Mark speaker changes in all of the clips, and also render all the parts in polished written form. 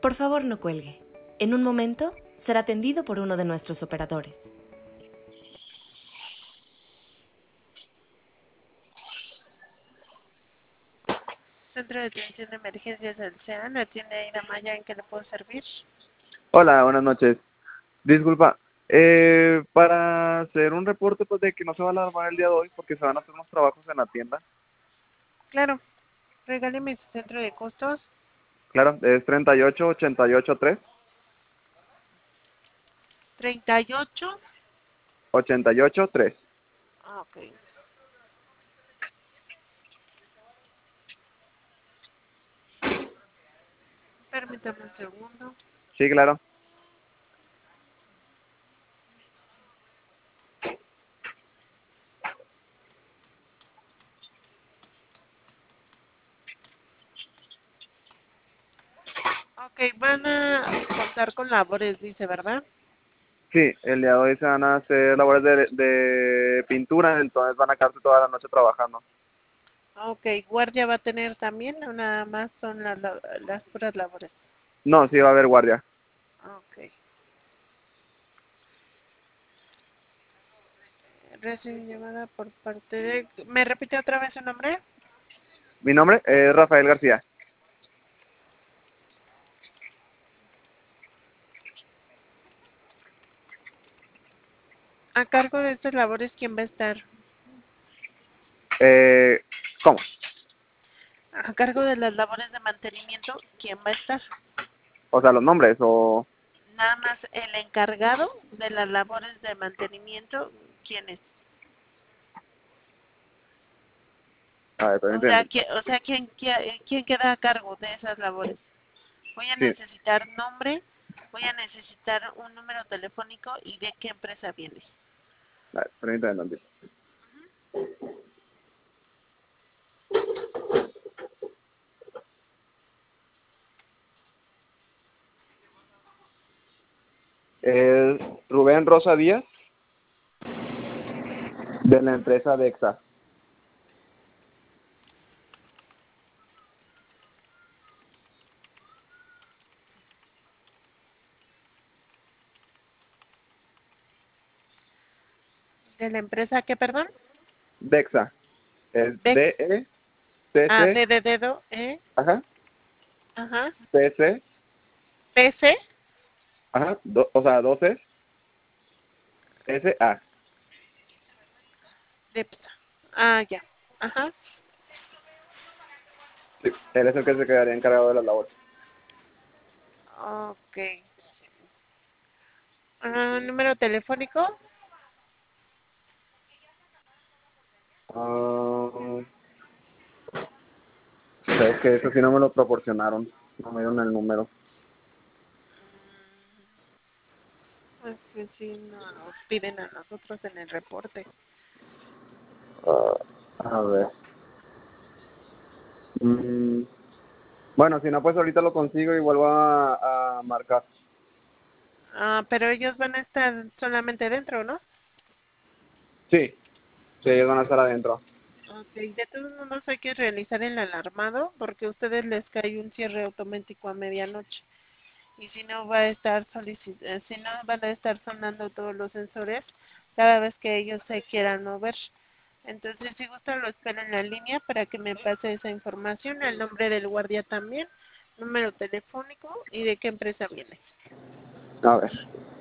Speaker 1: Por favor, no cuelgue. En un momento será atendido por uno de nuestros operadores. Centro de Atención de Emergencias del CEAN, atiende Aida Maya, ¿en qué le puedo servir?
Speaker 2: Hola, buenas noches. Disculpa, para hacer un reporte pues de que no se va a alarmar el día de hoy porque se van a hacer unos trabajos en la tienda.
Speaker 1: Claro, regáleme su centro de costos.
Speaker 2: Claro, es 38883.
Speaker 1: 38.
Speaker 2: 883.
Speaker 1: Ah, ok. Permítame un segundo.
Speaker 2: Sí, claro.
Speaker 1: Ok, van a contar con labores, dice, ¿verdad?
Speaker 2: Sí, el día de hoy se van a hacer labores de pintura, entonces van a quedarse toda la noche trabajando.
Speaker 1: Ok, guardia va a tener también, o nada más son las puras labores.
Speaker 2: No, sí va a haber guardia.
Speaker 1: Ok. Recién llamada por parte de... ¿Me repite otra vez su nombre?
Speaker 2: Mi nombre es Rafael García.
Speaker 1: A cargo de estas labores, ¿quién va a estar?
Speaker 2: ¿Cómo?
Speaker 1: A cargo de las labores de mantenimiento, ¿quién va a estar?
Speaker 2: O sea, los nombres o...
Speaker 1: Nada más el encargado de las labores de mantenimiento, ¿quién es?
Speaker 2: A ver,
Speaker 1: O sea,
Speaker 2: permíteme.
Speaker 1: ¿quién queda a cargo de esas labores? Voy a
Speaker 2: Sí,
Speaker 1: necesitar nombre, voy a necesitar un número telefónico y de qué empresa viene.
Speaker 2: a ver, permíteme tantito. Es Rubén Rosa Díaz, de la empresa Dexa.
Speaker 1: ¿De la empresa qué, perdón?
Speaker 2: Dexa. Es
Speaker 1: Dex. Ah,
Speaker 2: D-E-C-C,
Speaker 1: D de dedo,
Speaker 2: ajá,
Speaker 1: ajá,
Speaker 2: C-C,
Speaker 1: PC,
Speaker 2: ajá, o sea, 12, S-A.
Speaker 1: Depsa. Ah, ya, ajá.
Speaker 2: Sí, él es el que se quedaría encargado de las labores.
Speaker 1: Ok. Número telefónico.
Speaker 2: Ah, sabes que eso sí no me lo proporcionaron, no me dieron el número.
Speaker 1: Es que sí nos piden a nosotros en el reporte.
Speaker 2: A ver. Mm, bueno, si no, pues ahorita lo consigo y vuelvo a marcar.
Speaker 1: Ah, pero ellos van a estar solamente dentro, ¿no?
Speaker 2: Sí, sí, ellos van a estar adentro.
Speaker 1: Ok, de todos modos hay que realizar el alarmado porque a ustedes les cae un cierre automático a medianoche. Y si no va a estar si no van a estar sonando todos los sensores cada vez que ellos se quieran mover. Entonces, si gusta, lo espero en la línea para que me pase esa información, el nombre del guardia también, número telefónico y de qué empresa viene.
Speaker 2: A ver.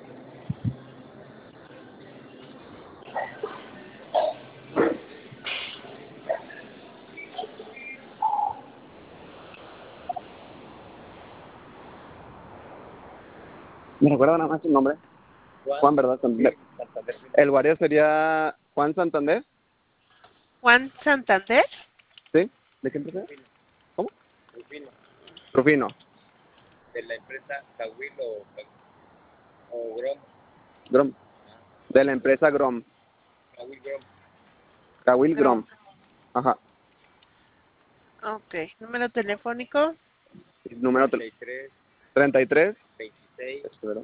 Speaker 2: ¿Me recuerda nada más su nombre? Juan, ¿verdad? Santander. El guardia sería Juan Santander.
Speaker 1: Juan Santander.
Speaker 2: ¿Sí? ¿De qué empresa? ¿Cómo? Rufino.
Speaker 3: De la empresa Tawil o Grom.
Speaker 2: Grom. De la empresa Grom.
Speaker 3: Tawil Grom.
Speaker 2: Kawil
Speaker 1: Grom.
Speaker 2: Grom. Ajá.
Speaker 1: Ok, número telefónico.
Speaker 2: Número 33.
Speaker 3: 26,
Speaker 2: Espera.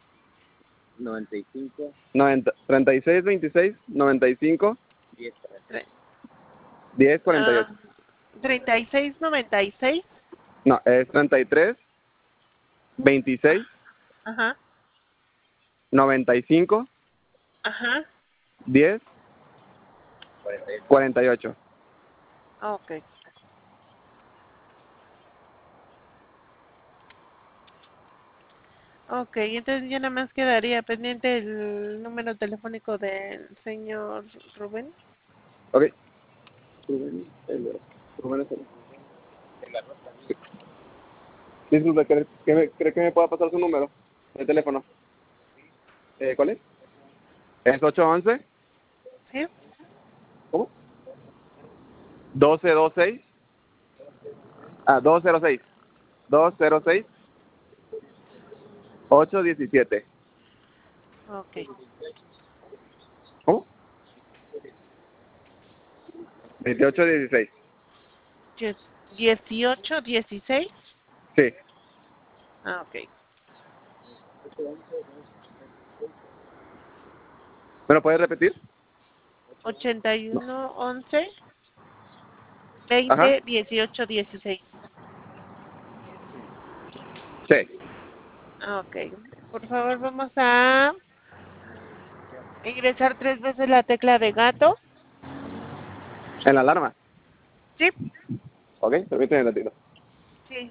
Speaker 3: 95,
Speaker 2: 36, 26, 95,
Speaker 3: 10,
Speaker 2: 10, 48.
Speaker 1: Ah, 3696.
Speaker 2: No, es 33, 26
Speaker 1: Ajá,
Speaker 2: 95
Speaker 1: ajá,
Speaker 2: 10 48.
Speaker 1: ok. Ok, entonces ya nada más quedaría pendiente el número telefónico del señor Rubén.
Speaker 2: Ok. Rubén es el-
Speaker 3: En la ropa.
Speaker 2: Disculpe, ¿cree que me pueda pasar su número de teléfono? ¿Cuál es? Es 811.
Speaker 1: ¿Sí?
Speaker 2: ¿Cómo? 1226. 206. 206 817.
Speaker 1: Ok.
Speaker 2: ¿Cómo? 2816.
Speaker 1: 18, 16.
Speaker 2: Sí.
Speaker 1: Ah, ok.
Speaker 2: ¿Me lo puedes repetir?
Speaker 1: 81, 11,
Speaker 2: Ajá.
Speaker 1: 20, 18, 16.
Speaker 2: Sí.
Speaker 1: Ah, ok. Por favor, vamos a ingresar 3 veces la tecla de gato.
Speaker 2: En la alarma.
Speaker 1: Sí.
Speaker 2: Ok, permíteme un ratito.
Speaker 1: Sí.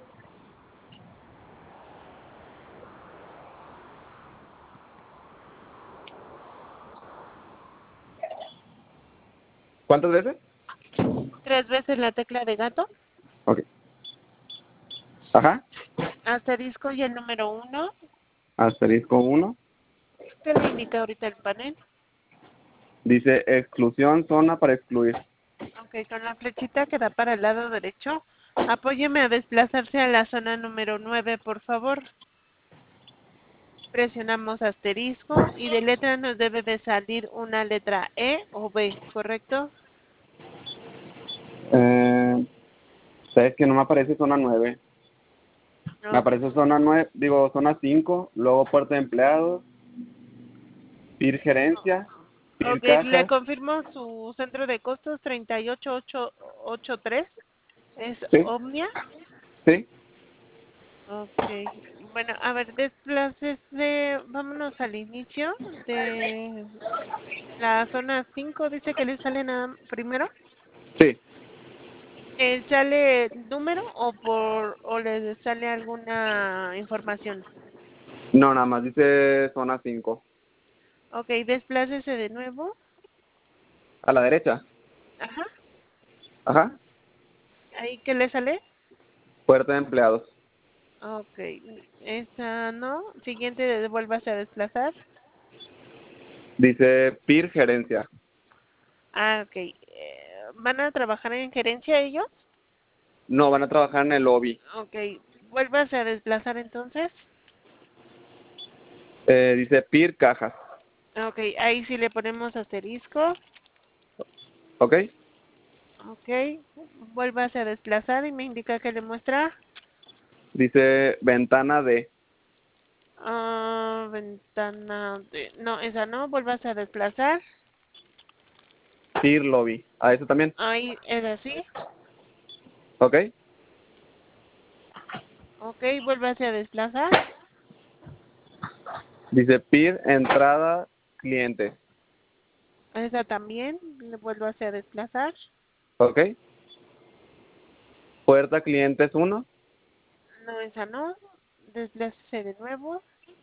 Speaker 2: ¿Cuántas veces?
Speaker 1: 3 veces la tecla de gato.
Speaker 2: Ok. Ajá.
Speaker 1: Asterisco y el número 1.
Speaker 2: Asterisco 1.
Speaker 1: ¿Qué le indica ahorita el panel?
Speaker 2: Dice exclusión, zona para excluir.
Speaker 1: Ok, con la flechita que da para el lado derecho, apóyeme a desplazarse a la zona número 9, por favor. Presionamos asterisco y de letra nos debe de salir una letra E o B, ¿correcto?
Speaker 2: Sabes que no me aparece zona 9. Me
Speaker 1: Ok,
Speaker 2: aparece zona 9, digo zona 5, luego puerta de empleados, PIR gerencia, PIR
Speaker 1: okay, le
Speaker 2: cajas.
Speaker 1: confirmo su centro de costos 38883. ¿Es
Speaker 2: Sí,
Speaker 1: Omnia?
Speaker 2: sí,
Speaker 1: Ok, bueno, a ver, desplácese, vámonos al inicio de la zona 5, dice que le sale nada primero.
Speaker 2: sí.
Speaker 1: ¿Sale número o le sale alguna información?
Speaker 2: No, nada más dice zona 5.
Speaker 1: Ok, desplácese de nuevo.
Speaker 2: A la derecha.
Speaker 1: Ajá,
Speaker 2: Ajá.
Speaker 1: ahí que le sale.
Speaker 2: Puerta de empleados.
Speaker 1: Ok, esa no. Siguiente, vuélvase a desplazar.
Speaker 2: Dice PIR gerencia.
Speaker 1: Ah, ok. ¿Van a trabajar en gerencia ellos?
Speaker 2: No, van a trabajar en el lobby.
Speaker 1: Ok, vuélvase a desplazar entonces.
Speaker 2: Dice PIR cajas.
Speaker 1: Ok, ahí sí le ponemos asterisco.
Speaker 2: ¿Ok?
Speaker 1: Ok, vuélvase a desplazar y me indica que le muestra.
Speaker 2: Dice ventana de
Speaker 1: Ventana de... No, esa no, vuélvase a desplazar.
Speaker 2: PIR lobby. A eso también.
Speaker 1: Ahí es así.
Speaker 2: ¿Ok?
Speaker 1: Ok, vuélvase a desplazar.
Speaker 2: Dice PIR entrada cliente.
Speaker 1: Esa también, le vuélvase a desplazar.
Speaker 2: ¿Ok? Puerta clientes 1.
Speaker 1: No, esa no. Desplácese de nuevo.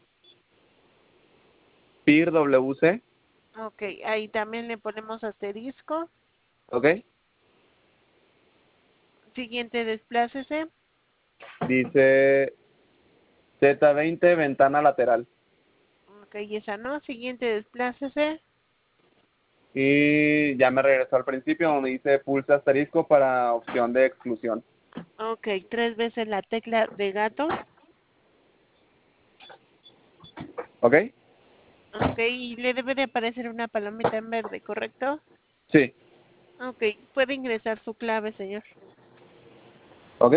Speaker 2: PIR WC.
Speaker 1: Ok, ahí también le ponemos asterisco.
Speaker 2: ¿Ok?
Speaker 1: Siguiente, desplácese.
Speaker 2: Dice Z20 ventana lateral.
Speaker 1: Ok, esa no. Siguiente, desplácese.
Speaker 2: Y ya me regresó al principio donde dice pulsa asterisco para opción de exclusión.
Speaker 1: Ok, 3 veces la tecla de gato.
Speaker 2: ¿Ok?
Speaker 1: Ok, y le debe de aparecer una palomita en verde, ¿correcto?
Speaker 2: Sí.
Speaker 1: Ok, puede ingresar su clave, señor.
Speaker 2: ¿Ok?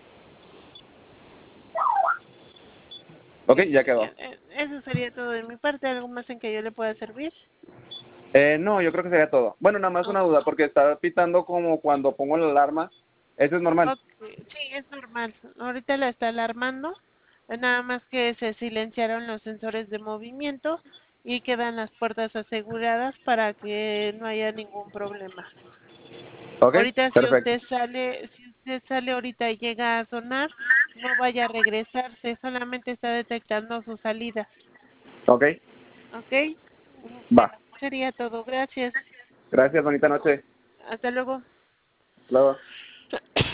Speaker 2: Ok,
Speaker 1: Ok,
Speaker 2: ya quedó.
Speaker 1: eso sería todo de mi parte. ¿Algo más en que yo le pueda servir?
Speaker 2: No, yo creo que sería todo. Bueno, nada más
Speaker 1: Oh,
Speaker 2: una duda, porque está pitando como cuando pongo la alarma. ¿Eso es normal?
Speaker 1: ok, sí, es normal. Ahorita la está alarmando. Nada más que se silenciaron los sensores de movimiento y quedan las puertas aseguradas para que no haya ningún problema.
Speaker 2: Ok,
Speaker 1: Ahorita
Speaker 2: perfecto.
Speaker 1: si usted sale ahorita y llega a sonar, no vaya a regresarse, solamente está detectando su salida.
Speaker 2: Ok,
Speaker 1: ¿Ok?
Speaker 2: va.
Speaker 1: Bueno, sería todo. Gracias.
Speaker 2: Gracias, bonita noche.
Speaker 1: Hasta luego.
Speaker 2: Hasta luego.